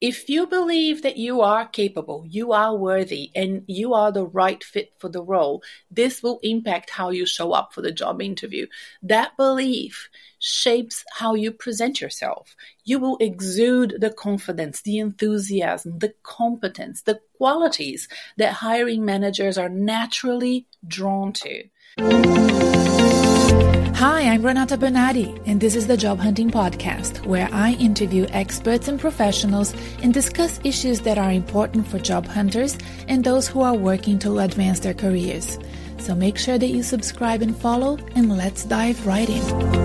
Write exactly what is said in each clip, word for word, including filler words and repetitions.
If you believe that you are capable, you are worthy, and you are the right fit for the role, this will impact how you show up for the job interview. That belief shapes how you present yourself. You will exude the confidence, the enthusiasm, the competence, the qualities that hiring managers are naturally drawn to. Hi, I'm Renata Bernardi, and this is the Job Hunting Podcast, where I interview experts and professionals and discuss issues that are important for job hunters and those who are working to advance their careers. So make sure that you subscribe and follow, and let's dive right in.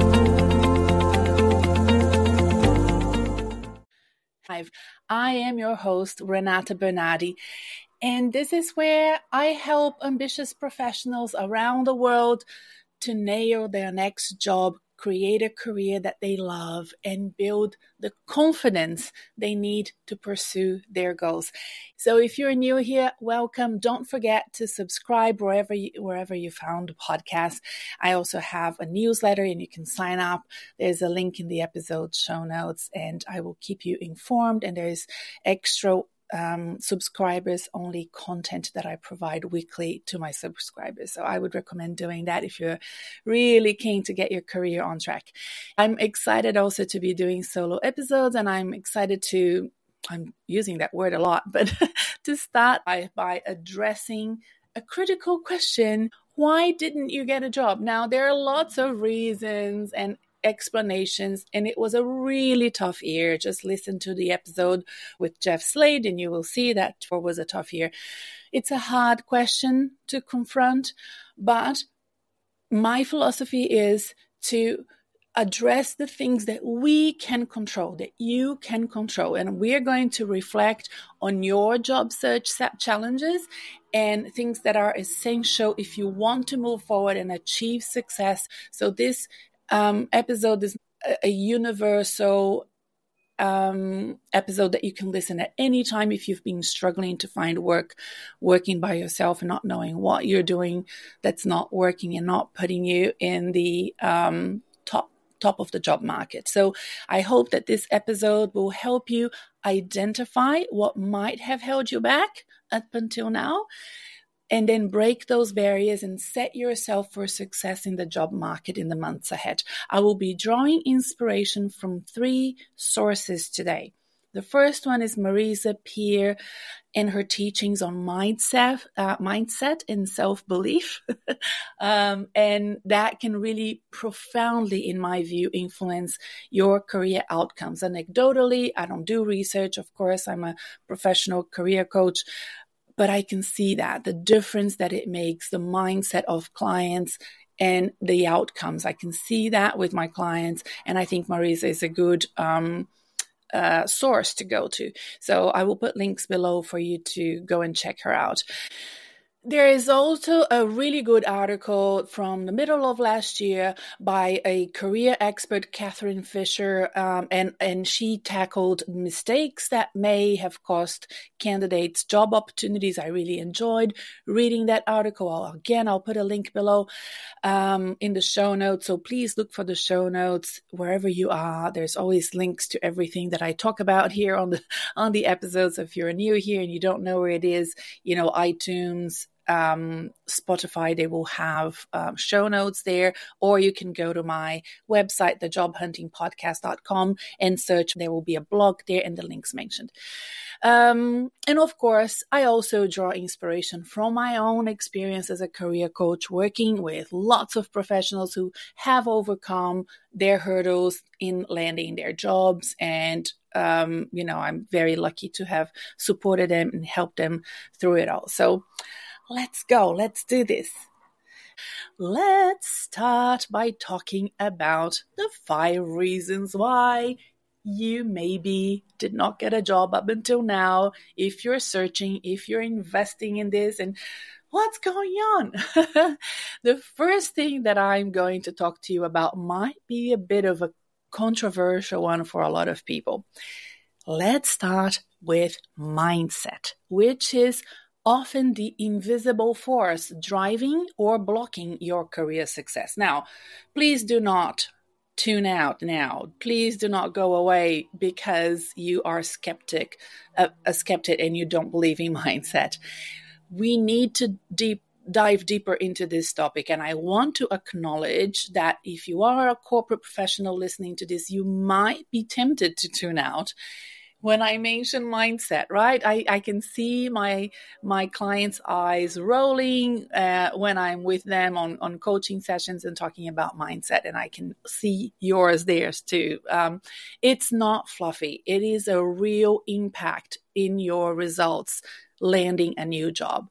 I am your host, Renata Bernardi, and this is where I help ambitious professionals around the world to nail their next job, create a career that they love, and build the confidence they need to pursue their goals. So if you're new here, welcome. Don't forget to subscribe wherever you, wherever you found the podcast. I also have a newsletter and you can sign up. There's a link in the episode show notes, and I will keep you informed. And there's extra Um, subscribers only content that I provide weekly to my subscribers. So I would recommend doing that if you're really keen to get your career on track. I'm excited also to be doing solo episodes, and I'm excited to, I'm using that word a lot, but to start by, by addressing a critical question. Why didn't you get a job? Now, there are lots of reasons and explanations, and it was a really tough year. Just listen to the episode with Jeff Slade and you will see that it was a tough year. It's a hard question to confront, but my philosophy is to address the things that we can control, that you can control. And we're going to reflect on your job search challenges and things that are essential if you want to move forward and achieve success. So this Um, episode is a, a universal um, episode that you can listen at any time if you've been struggling to find work, working by yourself and not knowing what you're doing that's not working and not putting you in the um, top top of the job market. So I hope that this episode will help you identify what might have held you back up until now, and then break those barriers and set yourself for success in the job market in the months ahead. I will be drawing inspiration from three sources today. The first one is Marisa Peer and her teachings on mindset, uh, mindset and self-belief. um, and that can really profoundly, in my view, influence your career outcomes. Anecdotally, I don't do research. Of course, I'm a professional career coach. But I can see that, the difference that it makes, the mindset of clients and the outcomes. I can see that with my clients. And I think Marisa is a good um, uh, source to go to. So I will put links below for you to go and check her out. There is also a really good article from the middle of last year by a career expert, Catherine Fisher, um, and, and she tackled mistakes that may have cost candidates job opportunities. I really enjoyed reading that article. I'll, again, I'll put a link below um, in the show notes, so please look for the show notes wherever you are. There's always links to everything that I talk about here on the on the episodes. If you're new here and you don't know where it is, you know, iTunes, Um, Spotify, they will have um, show notes there, or you can go to my website, the job hunting podcast dot com, and search. There will be a blog there and the links mentioned. Um, and of course, I also draw inspiration from my own experience as a career coach, working with lots of professionals who have overcome their hurdles in landing their jobs. And um, you know, I'm very lucky to have supported them and helped them through it all. So let's go. Let's do this. Let's start by talking about the five reasons why you maybe did not get a job up until now. If you're searching, if you're investing in this, and what's going on? The first thing that I'm going to talk to you about might be a bit of a controversial one for a lot of people. Let's start with mindset, which is often the invisible force driving or blocking your career success. Now, please do not tune out now. Please do not go away because you are skeptic, a, a skeptic and you don't believe in mindset. We need to deep dive deeper into this topic. And I want to acknowledge that if you are a corporate professional listening to this, you might be tempted to tune out when I mention mindset, right? I, I can see my my clients' eyes rolling uh, when I'm with them on, on coaching sessions and talking about mindset, and I can see yours, theirs too. Um, it's not fluffy. It is a real impact in your results landing a new job.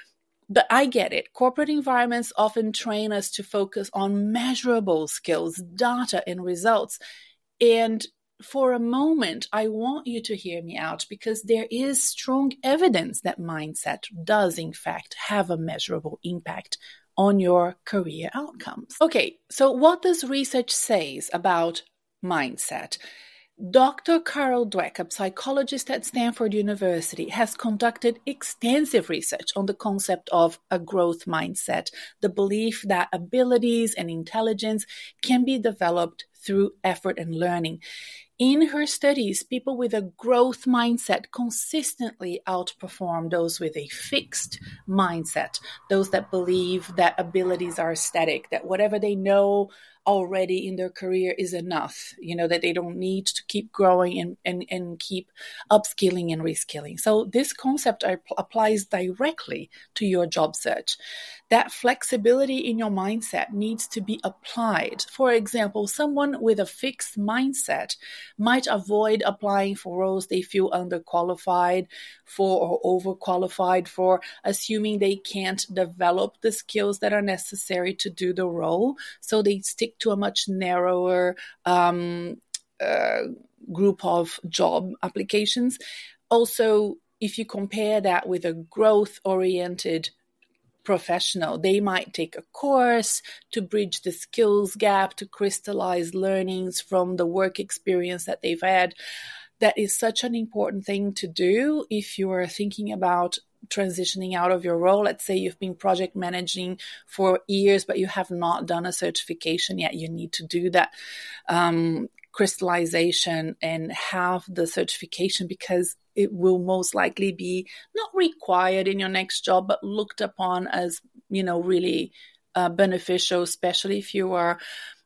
But I get it. Corporate environments often train us to focus on measurable skills, data, and results. And for a moment, I want you to hear me out because there is strong evidence that mindset does, in fact, have a measurable impact on your career outcomes. Okay, so what does research say about mindset? Doctor Carol Dweck, a psychologist at Stanford University, has conducted extensive research on the concept of a growth mindset, the belief that abilities and intelligence can be developed through effort and learning. In her studies, people with a growth mindset consistently outperform those with a fixed mindset, those that believe that abilities are static, that whatever they know already in their career is enough, you know, that they don't need to keep growing and, and, and keep upskilling and reskilling. So this concept applies directly to your job search. That flexibility in your mindset needs to be applied. For example, someone with a fixed mindset might avoid applying for roles they feel underqualified for or overqualified for, assuming they can't develop the skills that are necessary to do the role. So they stick to a much narrower um, uh, group of job applications. Also, if you compare that with a growth-oriented professional, they might take a course to bridge the skills gap, to crystallize learnings from the work experience that they've had. That is such an important thing to do if you are thinking about transitioning out of your role. Let's say you've been project managing for years, but you have not done a certification yet. You need to do that um, crystallization and have the certification, because it will most likely be not required in your next job, but looked upon as, you know, really uh, beneficial, especially if you are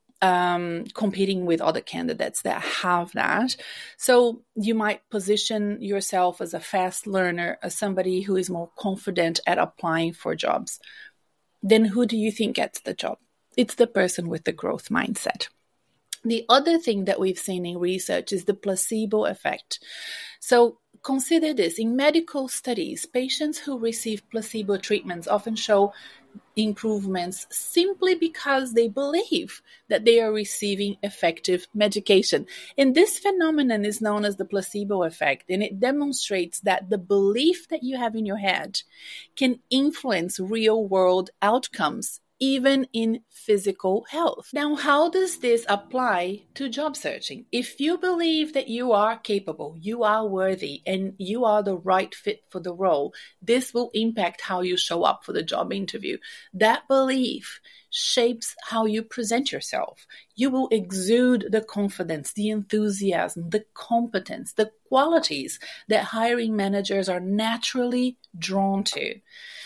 um, competing with other candidates that have that. So you might position yourself as a fast learner, as somebody who is more confident at applying for jobs. Then who do you think gets the job? It's the person with the growth mindset. The other thing that we've seen in research is the placebo effect. So consider this. In medical studies, patients who receive placebo treatments often show improvements simply because they believe that they are receiving effective medication. And this phenomenon is known as the placebo effect, and it demonstrates that the belief that you have in your head can influence real-world outcomes, even in physical health. Now, how does this apply to job searching? If you believe that you are capable, you are worthy, and you are the right fit for the role, this will impact how you show up for the job interview. That belief shapes how you present yourself. You will exude the confidence, the enthusiasm, the competence, the qualities that hiring managers are naturally drawn to.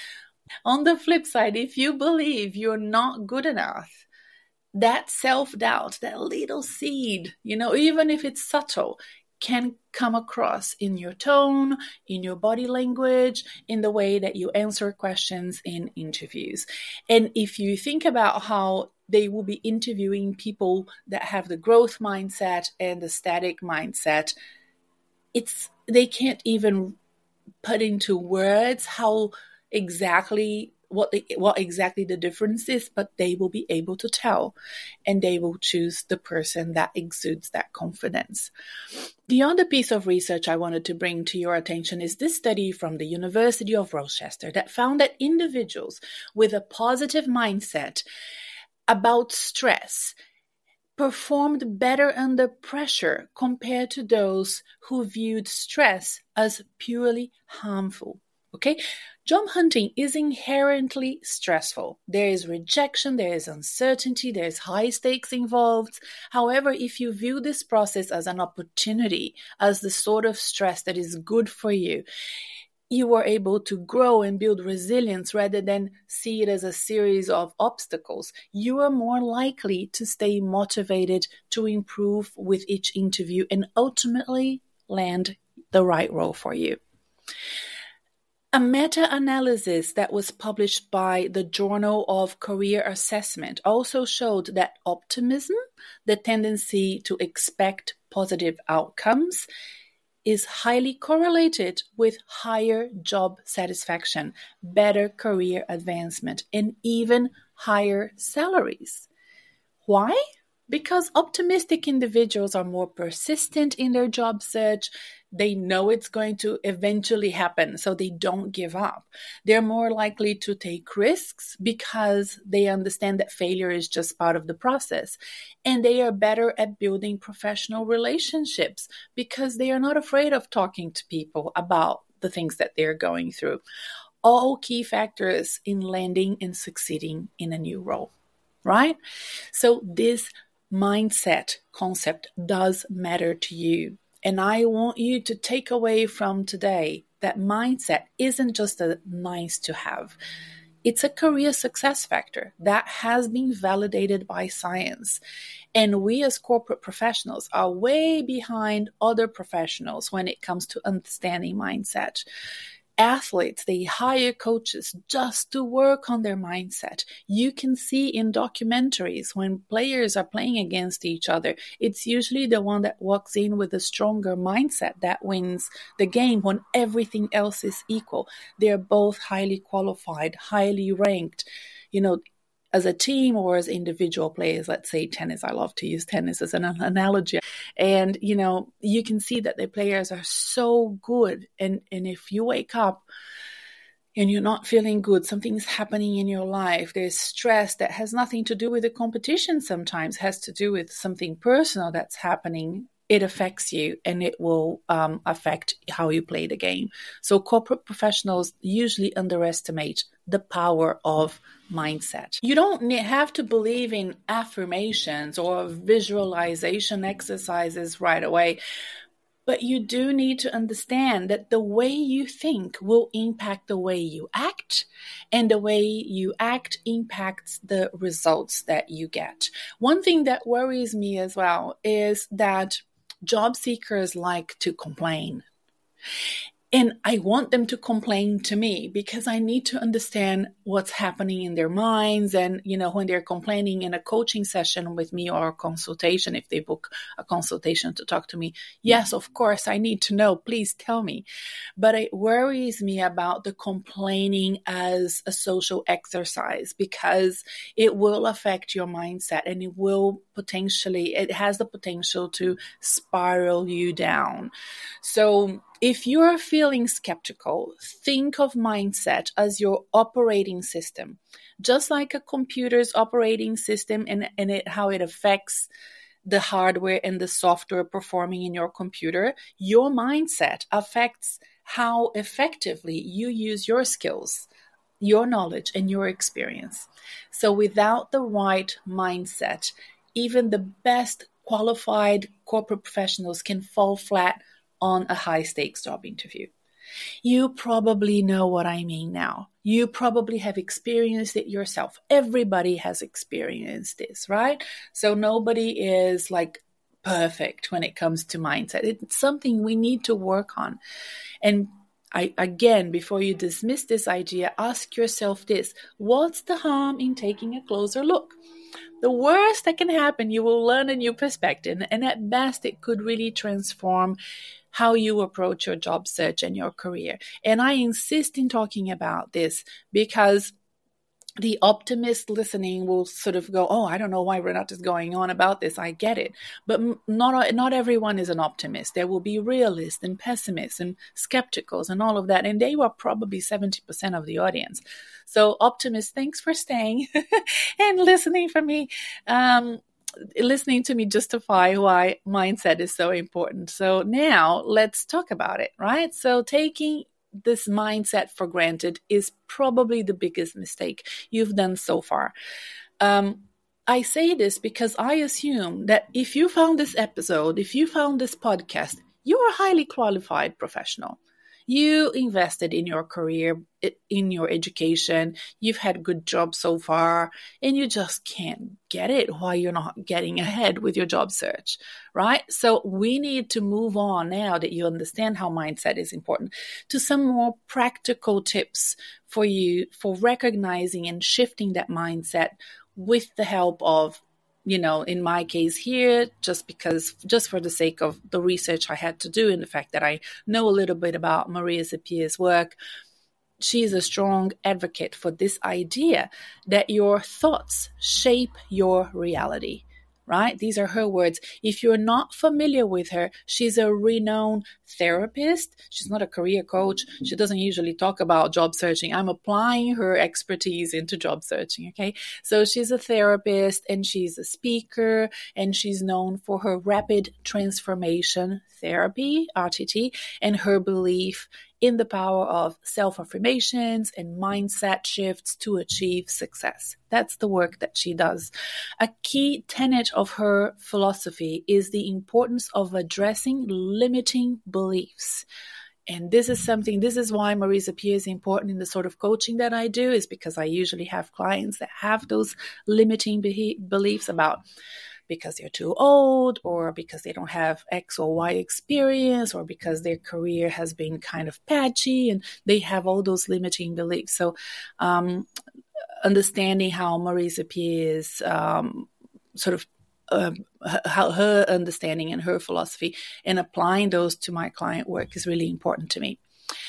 On the flip side, if you believe you're not good enough, that self-doubt, that little seed, you know, even if it's subtle, can come across in your tone, in your body language, in the way that you answer questions in interviews. And if you think about how they will be interviewing people that have the growth mindset and the static mindset, it's they can't even put into words how exactly what the, what exactly the difference is, but they will be able to tell, and they will choose the person that exudes that confidence. The other piece of research I wanted to bring to your attention is this study from the University of Rochester that found that individuals with a positive mindset about stress performed better under pressure compared to those who viewed stress as purely harmful. Okay? Job hunting is inherently stressful. There is rejection, there is uncertainty, there is high stakes involved. However, if you view this process as an opportunity, as the sort of stress that is good for you, you are able to grow and build resilience rather than see it as a series of obstacles. You are more likely to stay motivated to improve with each interview and ultimately land the right role for you. A meta-analysis that was published by the Journal of Career Assessment also showed that optimism, the tendency to expect positive outcomes, is highly correlated with higher job satisfaction, better career advancement, and even higher salaries. Why? Because optimistic individuals are more persistent in their job search. They know it's going to eventually happen, so they don't give up. They're more likely to take risks because they understand that failure is just part of the process. And they are better at building professional relationships because they are not afraid of talking to people about the things that they're going through. All key factors in landing and succeeding in a new role, right? So this mindset concept does matter to you. And I want you to take away from today that mindset isn't just a nice to have. It's a career success factor that has been validated by science. And we as corporate professionals are way behind other professionals when it comes to understanding mindset. Athletes, they hire coaches just to work on their mindset. You can see in documentaries when players are playing against each other, it's usually the one that walks in with a stronger mindset that wins the game when everything else is equal. They're both highly qualified, highly ranked, you know, as a team or as individual players. Let's say tennis. I love to use tennis as an analogy. And, you know, you can see that the players are so good. And, and if you wake up and you're not feeling good, something's happening in your life, there's stress that has nothing to do with the competition, sometimes has to do with something personal that's happening, it affects you and it will um, affect how you play the game. So corporate professionals usually underestimate the power of mindset. You don't have to believe in affirmations or visualization exercises right away, but you do need to understand that the way you think will impact the way you act, and the way you act impacts the results that you get. One thing that worries me as well is that job seekers like to complain. And I want them to complain to me because I need to understand what's happening in their minds. And, you know, when they're complaining in a coaching session with me or a consultation, if they book a consultation to talk to me, yes, of course, I need to know. Please tell me. But it worries me about the complaining as a social exercise because it will affect your mindset and it will potentially, it has the potential to spiral you down. So if you are feeling skeptical, think of mindset as your operating system, just like a computer's operating system and, and it, how it affects the hardware and the software performing in your computer. Your mindset affects how effectively you use your skills, your knowledge, and your experience. So without the right mindset, even the best qualified corporate professionals can fall flat on a high-stakes job interview. You probably know what I mean now. You probably have experienced it yourself. Everybody has experienced this, right? So nobody is like perfect when it comes to mindset. It's something we need to work on. And I, again, before you dismiss this idea, ask yourself this: what's the harm in taking a closer look? The worst that can happen, you will learn a new perspective, and at best, it could really transform how you approach your job search and your career. And I insist in talking about this because the optimist listening will sort of go, oh, I don't know why Renata is going on about this. I get it. But not, not everyone is an optimist. There will be realists and pessimists and skepticals and all of that. And they were probably seventy percent of the audience. So optimists, thanks for staying and listening for me. Um, listening to me justify why mindset is so important. So now let's talk about it, right? So taking this mindset for granted is probably the biggest mistake you've done so far. Um, I say this because I assume that if you found this episode, if you found this podcast, you're a highly qualified professional. You invested in your career, in your education, you've had good jobs so far, and you just can't get it why you're not getting ahead with your job search, right? So we need to move on now that you understand how mindset is important to some more practical tips for you for recognizing and shifting that mindset with the help of, you know, in my case here, just because, just for the sake of the research I had to do and the fact that I know a little bit about Maria Zapier's work, she's a strong advocate for this idea that your thoughts shape your reality, right? These are her words. If you're not familiar with her, she's a renowned therapist. She's not a career coach. She doesn't usually talk about job searching. I'm applying her expertise into job searching, okay? So she's a therapist and she's a speaker, and she's known for her rapid transformation therapy, R T T, and her belief in the power of self-affirmations and mindset shifts to achieve success. That's the work that she does. A key tenet of her philosophy is the importance of addressing limiting beliefs. And this is something, this is why Maria Zapier is important in the sort of coaching that I do, is because I usually have clients that have those limiting be- beliefs about because they're too old, or because they don't have X or Y experience, or because their career has been kind of patchy and they have all those limiting beliefs. So um, understanding how Maria Zapier is um, sort of um, how her understanding and her philosophy and applying those to my client work is really important to me.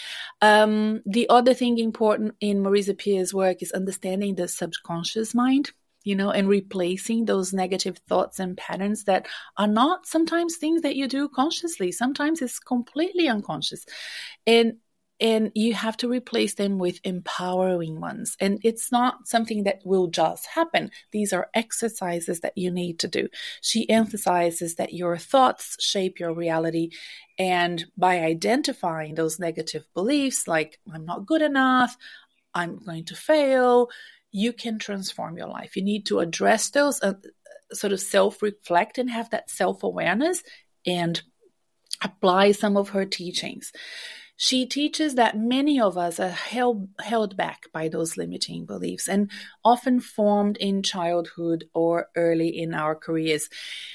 Um, the other thing important in Maria Zapier's work is understanding the subconscious mind, you know, and replacing those negative thoughts and patterns that are not sometimes things that you do consciously. Sometimes it's completely unconscious. And and you have to replace them with empowering ones. And it's not something that will just happen. These are exercises that you need to do. She emphasizes that your thoughts shape your reality. And by identifying those negative beliefs, like I'm not good enough, I'm going to fail, you can transform your life. You need to address those, uh, sort of self-reflect and have that self-awareness and apply some of her teachings. She teaches that many of us are held, held back by those limiting beliefs and often formed in childhood or early in our careers.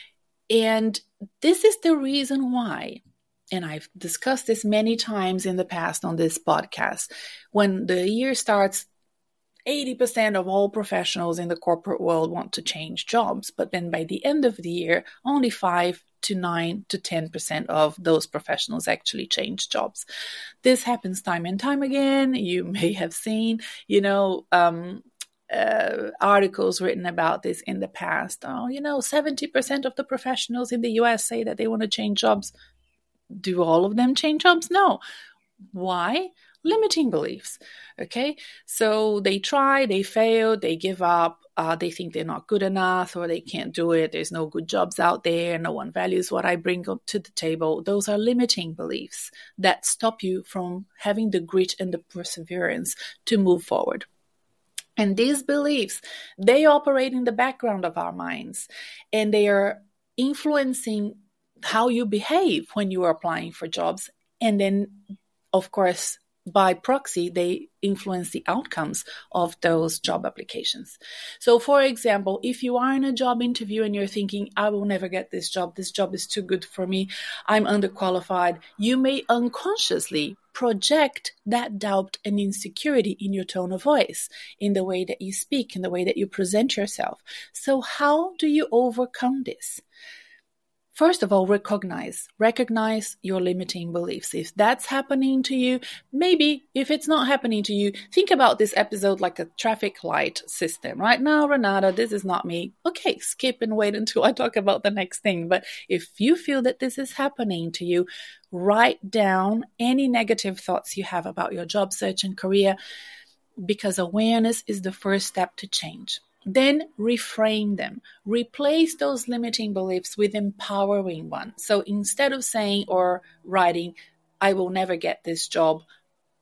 And this is the reason why, and I've discussed this many times in the past on this podcast, when the year starts, eighty percent of all professionals in the corporate world want to change jobs. But then by the end of the year, only five to nine to ten percent of those professionals actually change jobs. This happens time and time again. You may have seen, you know, um, uh, articles written about this in the past. Oh, you know, seventy percent of the professionals in the U S say that they want to change jobs. Do all of them change jobs? No. Why? Limiting beliefs. Okay, so they try, they fail, they give up, uh, they think they're not good enough, or they can't do it. There's no good jobs out there. No one values what I bring to the table. Those are limiting beliefs that stop you from having the grit and the perseverance to move forward. And these beliefs, they operate in the background of our minds, and they are influencing how you behave when you are applying for jobs. And then, of course, by proxy, they influence the outcomes of those job applications. So, for example, if you are in a job interview and you're thinking, I will never get this job, this job is too good for me, I'm underqualified, you may unconsciously project that doubt and insecurity in your tone of voice, in the way that you speak, in the way that you present yourself. So how do you overcome this? First of all, recognize, recognize your limiting beliefs. If that's happening to you, maybe if it's not happening to you, think about this episode like a traffic light system. Right now, Renata, this is not me. Okay, skip and wait until I talk about the next thing. But if you feel that this is happening to you, write down any negative thoughts you have about your job search and career, because awareness is the first step to change. Then reframe them. Replace those limiting beliefs with empowering ones. So instead of saying or writing, I will never get this job,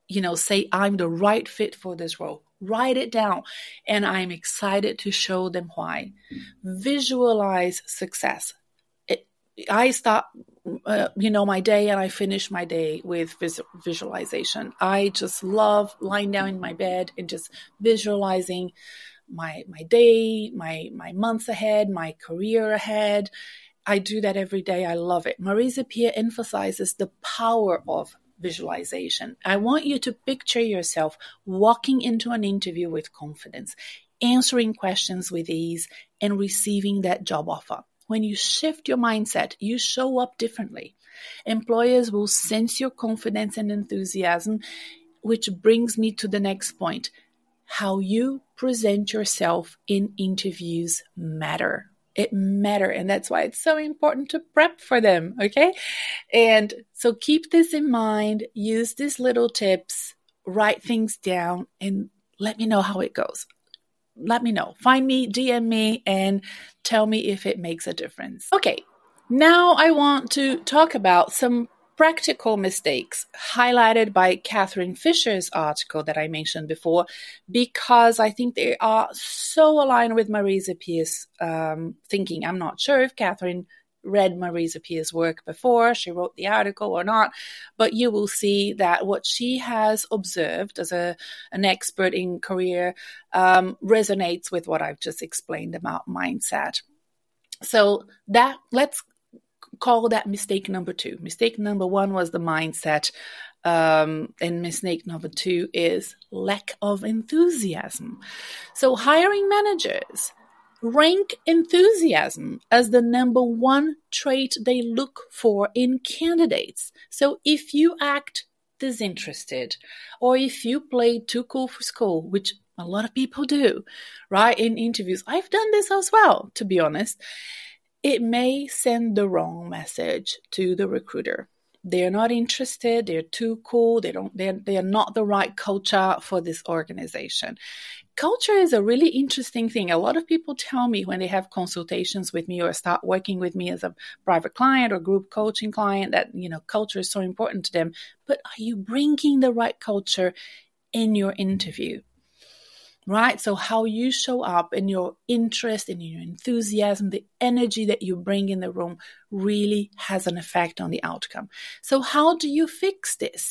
you know, say I'm the right fit for this role. Write it down, and I'm excited to show them why. Visualize success. It, I start, uh, you know, my day, and I finish my day with vis- visualization. I just love lying down in my bed and just visualizing my my day, my my months ahead, my career ahead. I do that every day. I love it. Marisa Peer emphasizes the power of visualization. I want you to picture yourself walking into an interview with confidence, answering questions with ease, and receiving that job offer. When you shift your mindset, you show up differently. Employers will sense your confidence and enthusiasm, which brings me to the next point. How you present yourself in interviews matter. It matter, and that's why it's so important to prep for them, okay? And so keep this in mind, use these little tips, write things down, and let me know how it goes. Let me know. Find me, D M me, and tell me if it makes a difference. Okay, now I want to talk about some practical mistakes highlighted by Catherine Fisher's article that I mentioned before, because I think they are so aligned with Marisa Peer's um, thinking. I'm not sure if Catherine read Marisa Peer's work before she wrote the article or not, but you will see that what she has observed as a an expert in career um, resonates with what I've just explained about mindset. So that let's call that mistake number two. Mistake number one was the mindset. Um, and mistake number two is lack of enthusiasm. So hiring managers rank enthusiasm as the number one trait they look for in candidates. So if you act disinterested, or if you play too cool for school, which a lot of people do, right, in interviews, I've done this as well, to be honest, it may send the wrong message to the recruiter. They're not interested. They're too cool. They don't. They're they're not the right culture for this organization. Culture is a really interesting thing. A lot of people tell me when they have consultations with me or start working with me as a private client or group coaching client that, you know, culture is so important to them. But are you bringing the right culture in your interview? Right? So how you show up and your interest and your enthusiasm, the energy that you bring in the room really has an effect on the outcome. So how do you fix this?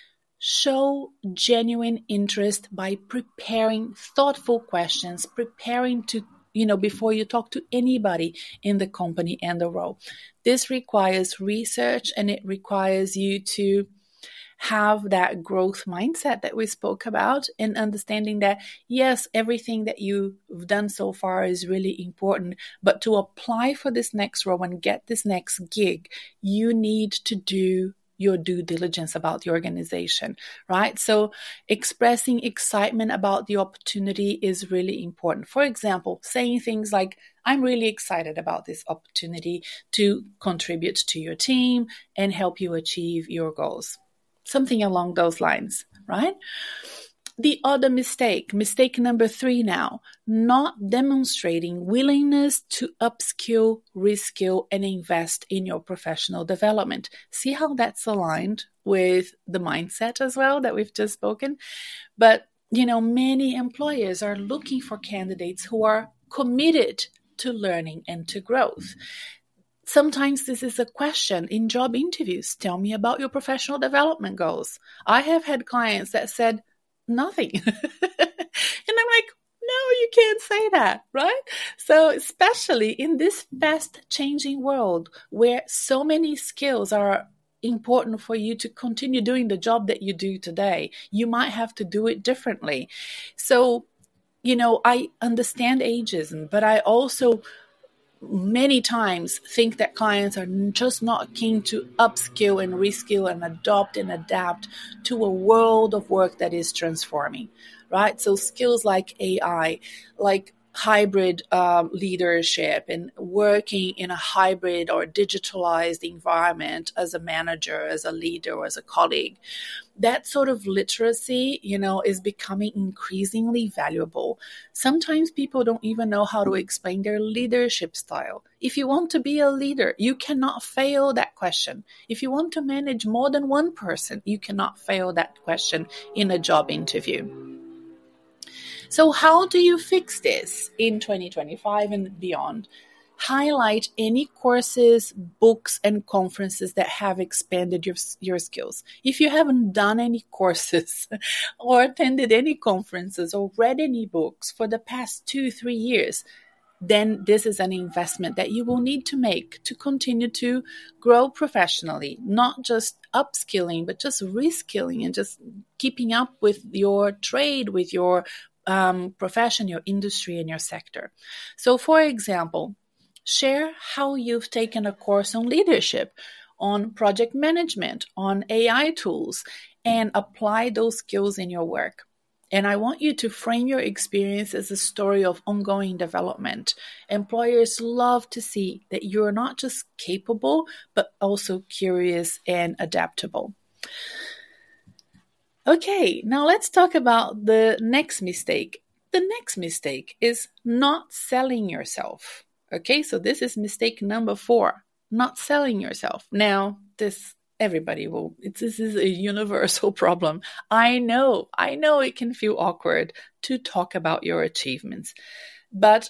Show genuine interest by preparing thoughtful questions, preparing to, you know, before you talk to anybody in the company and the role. This requires research, and it requires you to have that growth mindset that we spoke about, and understanding that, yes, everything that you've done so far is really important, but to apply for this next role and get this next gig, you need to do your due diligence about the organization, right? So expressing excitement about the opportunity is really important. For example, saying things like, I'm really excited about this opportunity to contribute to your team and help you achieve your goals. Something along those lines, right? The other mistake, mistake number three now, not demonstrating willingness to upskill, reskill, and invest in your professional development. See how that's aligned with the mindset as well that we've just spoken? But, you know, many employers are looking for candidates who are committed to learning and to growth. Sometimes this is a question in job interviews. Tell me about your professional development goals. I have had clients that said nothing. And I'm like, no, you can't say that, right? So especially in this fast changing world where so many skills are important for you to continue doing the job that you do today, you might have to do it differently. So, you know, I understand ageism, but I also many times think that clients are just not keen to upskill and reskill and adopt and adapt to a world of work that is transforming, right? So skills like A I, like hybrid um, leadership and working in a hybrid or digitalized environment as a manager, as a leader, or as a colleague. That sort of literacy, you know, is becoming increasingly valuable. Sometimes people don't even know how to explain their leadership style. If you want to be a leader, you cannot fail that question. If you want to manage more than one person, you cannot fail that question in a job interview. So how do you fix this in twenty twenty-five and beyond? Highlight any courses, books, and conferences that have expanded your, your skills. If you haven't done any courses or attended any conferences or read any books for the past two, three years, then this is an investment that you will need to make to continue to grow professionally, not just upskilling, but just reskilling and just keeping up with your trade, with your um, profession, your industry, and your sector. So, for example, share how you've taken a course on leadership, on project management, on A I tools, and apply those skills in your work. And I want you to frame your experience as a story of ongoing development. Employers love to see that you're not just capable, but also curious and adaptable. Okay, now let's talk about the next mistake. The next mistake is not selling yourself. Okay, so this is mistake number four, not selling yourself. Now, this everybody will, it's, this is a universal problem. I know, I know it can feel awkward to talk about your achievements, but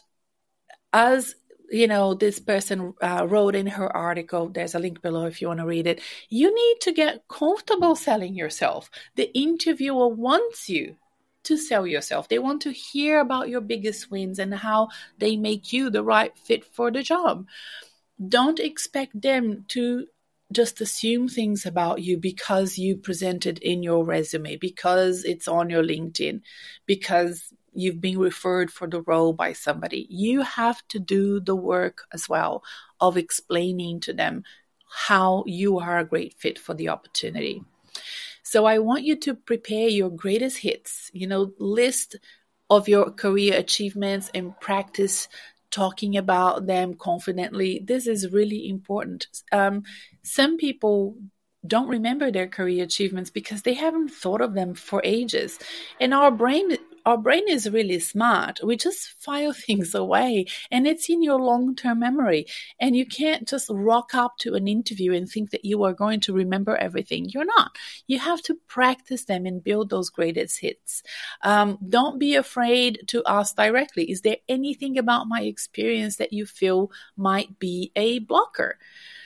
as you know, this person uh, wrote in her article, there's a link below if you want to read it, you need to get comfortable selling yourself. The interviewer wants you to sell yourself. They want to hear about your biggest wins and how they make you the right fit for the job. Don't expect them to just assume things about you because you presented in your resume, because it's on your LinkedIn, because you've been referred for the role by somebody. You have to do the work as well of explaining to them how you are a great fit for the opportunity. So I want you to prepare your greatest hits, you know, list of your career achievements and practice talking about them confidently. This is really important. Um, some people don't remember their career achievements because they haven't thought of them for ages. And our brain Our brain is really smart. We just file things away and it's in your long-term memory. And you can't just rock up to an interview and think that you are going to remember everything. You're not. You have to practice them and build those greatest hits. Um, don't be afraid to ask directly, is there anything about my experience that you feel might be a blocker?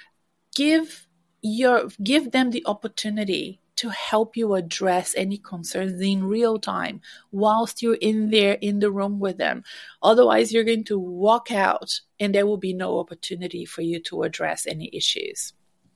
Give your, give them the opportunity to help you address any concerns in real time whilst you're in there in the room with them. Otherwise, you're going to walk out and there will be no opportunity for you to address any issues.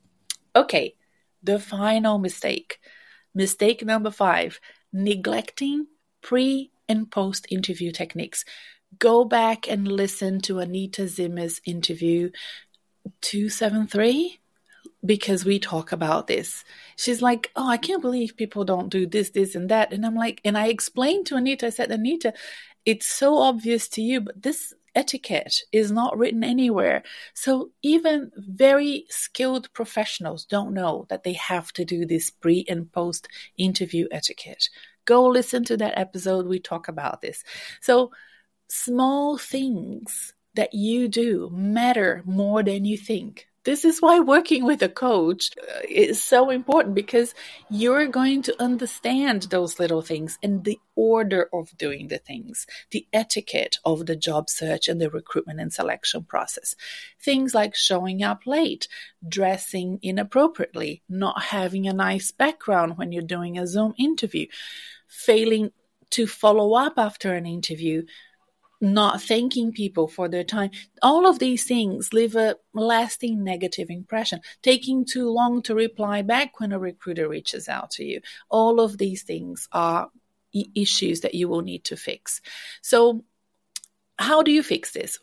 Okay, the final mistake. Mistake number five, neglecting pre and post interview techniques. Go back and listen to Anita Zimmer's interview two seventy-three. Because we talk about this. She's like, oh, I can't believe people don't do this, this, and that. And I'm like, and I explained to Anita, I said, Anita, it's so obvious to you, but this etiquette is not written anywhere. So even very skilled professionals don't know that they have to do this pre and post interview etiquette. Go listen to that episode. We talk about this. So small things that you do matter more than you think. This is why working with a coach is so important, because you're going to understand those little things and the order of doing the things, the etiquette of the job search and the recruitment and selection process. Things like showing up late, dressing inappropriately, not having a nice background when you're doing a Zoom interview, failing to follow up after an interview, not thanking people for their time. All of these things leave a lasting negative impression. Taking too long to reply back when a recruiter reaches out to you. All of these things are issues that you will need to fix. So how do you fix this?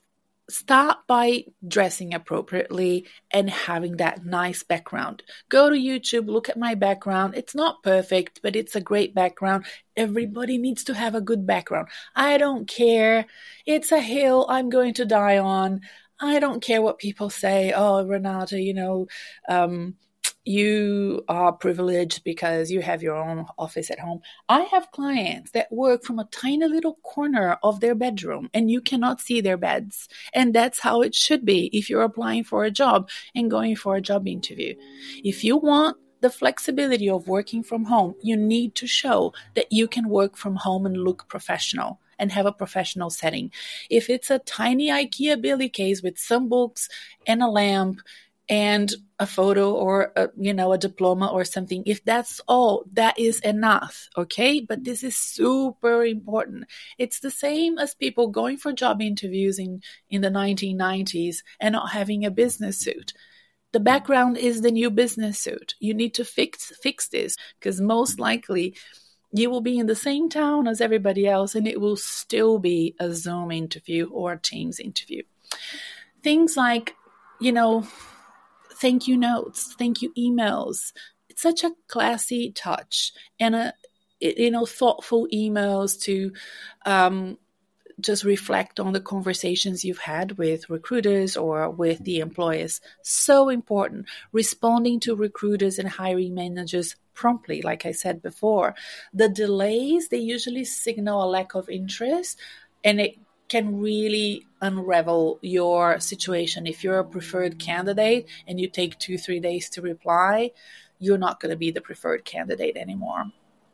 start by dressing appropriately and having that nice background. Go to YouTube, look at my background. It's not perfect, but it's a great background. Everybody needs to have a good background. I don't care. It's a hill I'm going to die on. I don't care what people say. Oh, Renata, you know, um, you are privileged because you have your own office at home. I have clients that work from a tiny little corner of their bedroom and you cannot see their beds. And that's how it should be if you're applying for a job and going for a job interview. If you want the flexibility of working from home, you need to show that you can work from home and look professional and have a professional setting. If it's a tiny IKEA Billy case with some books and a lamp and a photo or, a, you know, a diploma or something, if that's all, that is enough, okay? But this is super important. It's the same as people going for job interviews in, in the nineteen nineties and not having a business suit. The background is the new business suit. You need to fix fix this because most likely you will be in the same town as everybody else and it will still be a Zoom interview or a Teams interview. Things like, you know, thank you notes, thank you emails. It's such a classy touch and a, you know, thoughtful emails to um, just reflect on the conversations you've had with recruiters or with the employers. So important. Responding to recruiters and hiring managers promptly, like I said before. The delays, they usually signal a lack of interest and it can really unravel your situation. If you're a preferred candidate and you take two, three days to reply, you're not going to be the preferred candidate anymore.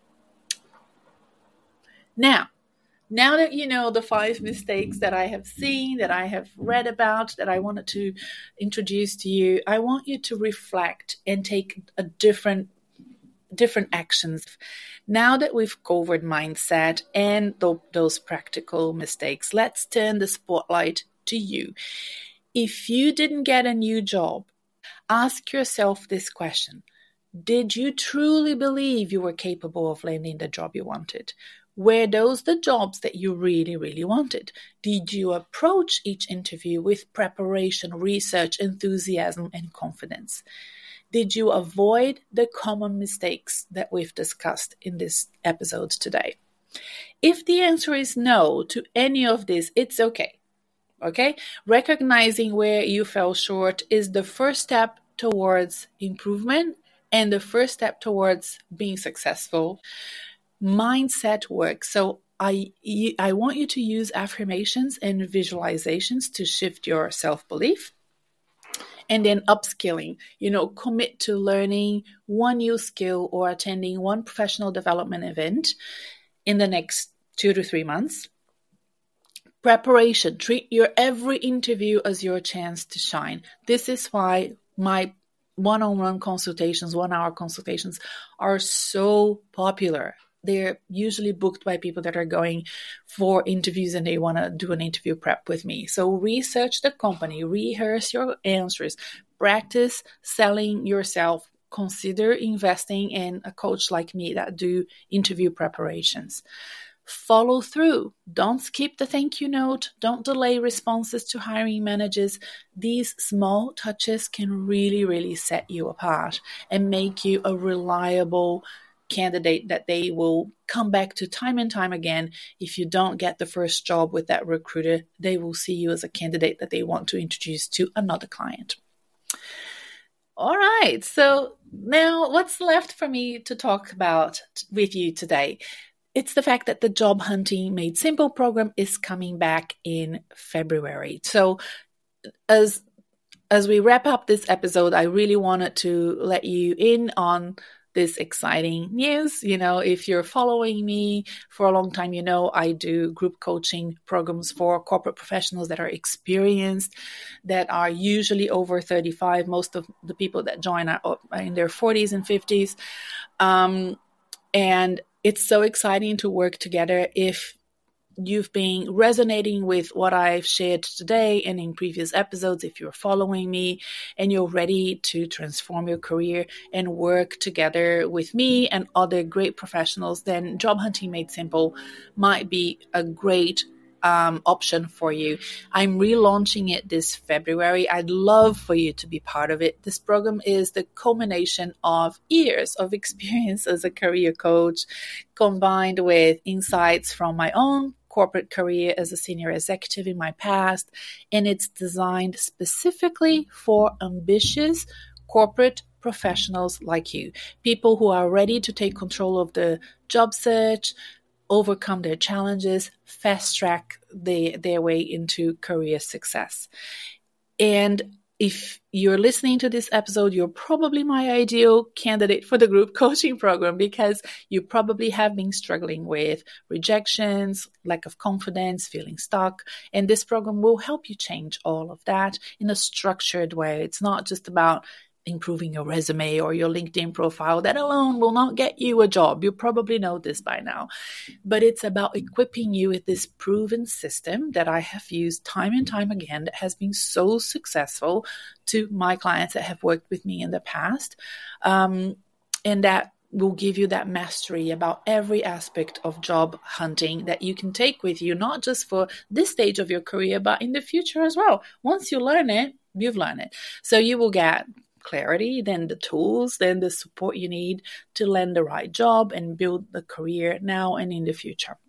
Now, now that you know the five mistakes that I have seen, that I have read about, that I wanted to introduce to you, I want you to reflect and take a different different actions. Now that we've covered mindset and th- those practical mistakes, let's turn the spotlight to you. If you didn't get a new job, ask yourself this question. Did you truly believe you were capable of landing the job you wanted? Were those the jobs that you really, really wanted? Did you approach each interview with preparation, research, enthusiasm, and confidence? Did you avoid the common mistakes that we've discussed in this episode today? If the answer is no to any of this, it's okay. Okay? Recognizing where you fell short is the first step towards improvement and the first step towards being successful. Mindset work. So I, I want you to use affirmations and visualizations to shift your self-belief. And then upskilling, you know, commit to learning one new skill or attending one professional development event in the next two to three months. Preparation, treat your every interview as your chance to shine. This is why my one-on-one consultations, one-hour consultations are so popular. They're usually booked by people that are going for interviews and they want to do an interview prep with me. So research the company, rehearse your answers, practice selling yourself, consider investing in a coach like me that do interview preparations. Follow through. Don't skip the thank you note. Don't delay responses to hiring managers. These small touches can really, really set you apart and make you a reliable candidate that they will come back to time and time again. If you don't get the first job with that recruiter, they will see you as a candidate that they want to introduce to another client. All right. So now what's left for me to talk about with you today? It's the fact that the Job Hunting Made Simple program is coming back in February. So as as we wrap up this episode, I really wanted to let you in on this exciting news. You know, if you're following me for a long time, you know I do group coaching programs for corporate professionals that are experienced, that are usually over thirty-five. Most of the people that join are in their forties and fifties. Um, and it's so exciting to work together. If you've been resonating with what I've shared today and in previous episodes, if you're following me and you're ready to transform your career and work together with me and other great professionals, then Job Hunting Made Simple might be a great um, option for you. I'm relaunching it this February. I'd love for you to be part of it. This program is the culmination of years of experience as a career coach, combined with insights from my own corporate career as a senior executive in my past, and it's designed specifically for ambitious corporate professionals like you, people who are ready to take control of the job search, overcome their challenges, fast track the, their way into career success. And if you're listening to this episode, you're probably my ideal candidate for the group coaching program, because you probably have been struggling with rejections, lack of confidence, feeling stuck. And this program will help you change all of that in a structured way. It's not just about improving your resume or your LinkedIn profile. That alone will not get you a job. You probably know this by now. But it's about equipping you with this proven system that I have used time and time again, that has been so successful to my clients that have worked with me in the past. Um, and that will give you that mastery about every aspect of job hunting that you can take with you, not just for this stage of your career, but in the future as well. Once you learn it, you've learned it. So you will get clarity, then the tools, then the support you need to land the right job and build the career now and in the future.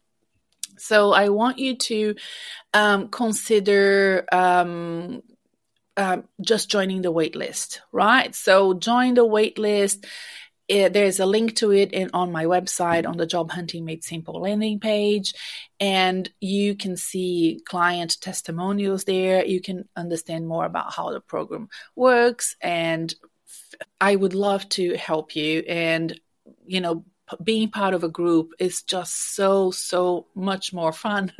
So I want you to um, consider um, uh, just joining the wait list, right? So join the wait list. It, there's a link to it in, on my website on the Job Hunting Made Simple landing page, and you can see client testimonials there. You can understand more about how the program works, and I would love to help you. And, you know, being part of a group is just so, so much more fun.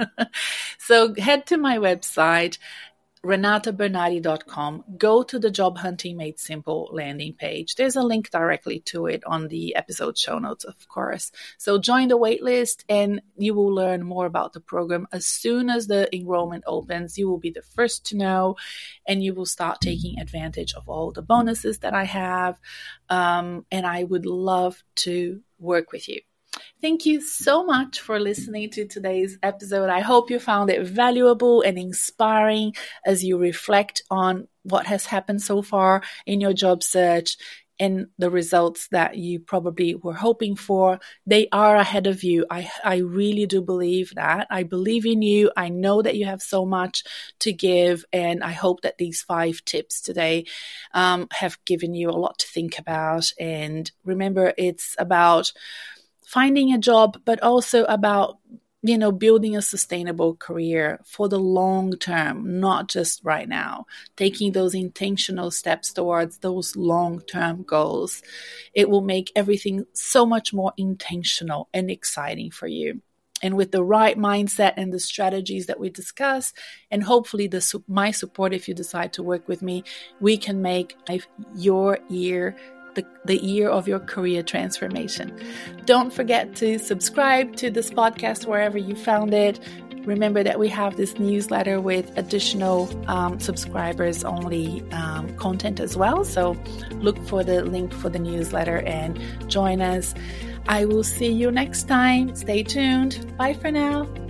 So head to my website, renata bernardi dot com. Go to the Job Hunting Made Simple landing page. There's a link directly to it on the episode show notes, of course. So join the waitlist and you will learn more about the program. As soon as the enrollment opens, you will be the first to know, and you will start taking advantage of all the bonuses that I have. Um, and I would love to work with you. Thank you so much for listening to today's episode. I hope you found it valuable and inspiring as you reflect on what has happened so far in your job search and the results that you probably were hoping for. They are ahead of you. I, I really do believe that. I believe in you. I know that you have so much to give, and I hope that these five tips today um, have given you a lot to think about. And remember, it's about finding a job, but also about, you know, building a sustainable career for the long term, not just right now. Taking those intentional steps towards those long-term goals. It will make everything so much more intentional and exciting for you. And with the right mindset and the strategies that we discuss, and hopefully the my support if you decide to work with me, we can make your year The, the year of your career transformation. Don't forget to subscribe to this podcast wherever you found it. Remember that we have this newsletter with additional um, subscribers only um, content as well. So look for the link for the newsletter and join us. I will see you next time. Stay tuned. Bye for now.